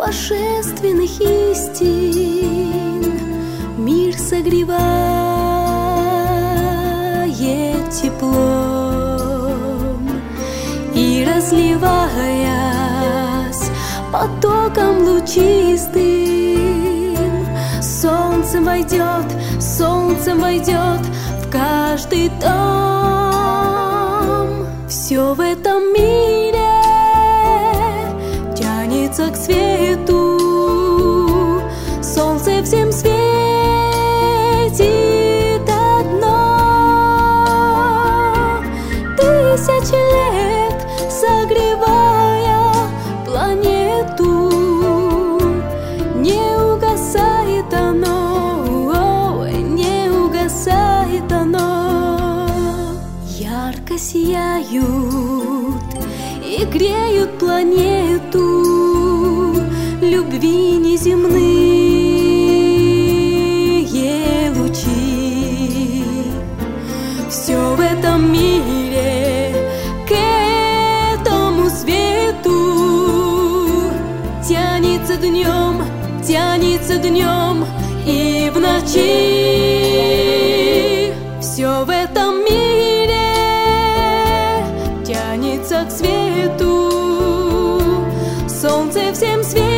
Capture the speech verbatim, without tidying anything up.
божественных истин. Мир согревает теплом и, разливаясь потоком лучистым, солнцем войдет, солнцем войдет в каждый дом. Все в этом мире тянется к свету, солнце всем светит одно. Тысячи лет согревая планету, не угасает оно, не угасает оно. Ярко сияют и греют планету любви неземные лучи. Все в этом мире к этому свету тянется днем, тянется днем и в ночи. Все в этом мире тянется к свету, солнце всем светит.